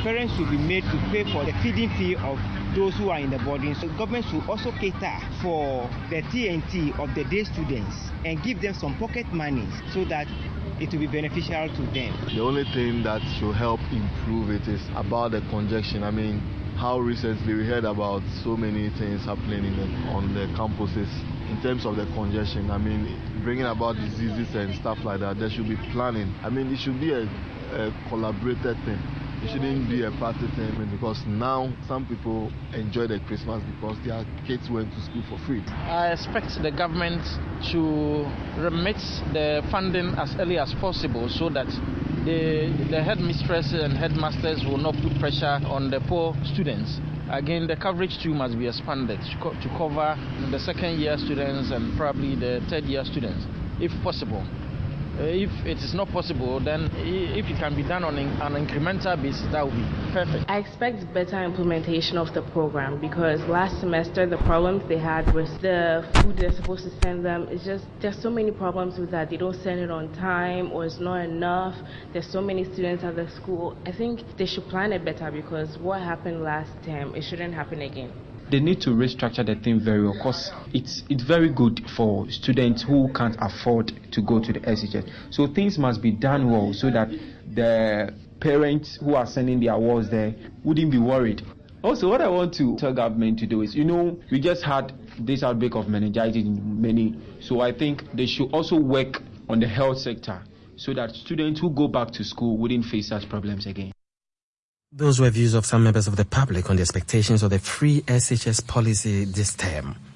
parents should be made to pay for the feeding fee of those who are in the boarding. So government should also cater for the T&T of the day students and give them some pocket money so that it will be beneficial to them. The only thing that should help improve it is about the congestion. I mean, how recently we heard about so many things happening on the campuses in terms of the congestion. I mean, bringing about diseases and stuff like that. There should be planning. I mean, it should be a collaborated thing. It shouldn't be a party thing, because now some people enjoy the Christmas because their kids went to school for free. I expect the government to remit the funding as early as possible so that the headmistresses and headmasters will not put pressure on the poor students. Again, the coverage too must be expanded to cover the second year students and probably the third year students, if possible. If it is not possible, then if it can be done on an incremental basis, that would be perfect. I expect better implementation of the program, because last semester the problems they had with the food they're supposed to send them, it's just there's so many problems with that. They don't send it on time, or it's not enough. There's so many students at the school. I think they should plan it better, because what happened last term, it shouldn't happen again. They need to restructure the thing very well, because it's very good for students who can't afford to go to the SHS. So things must be done well so that the parents who are sending their awards there wouldn't be worried. Also, what I want to tell government to do is, we just had this outbreak of meningitis in many, so I think they should also work on the health sector so that students who go back to school wouldn't face such problems again. Those were views of some members of the public on the expectations of the free SHS policy this term.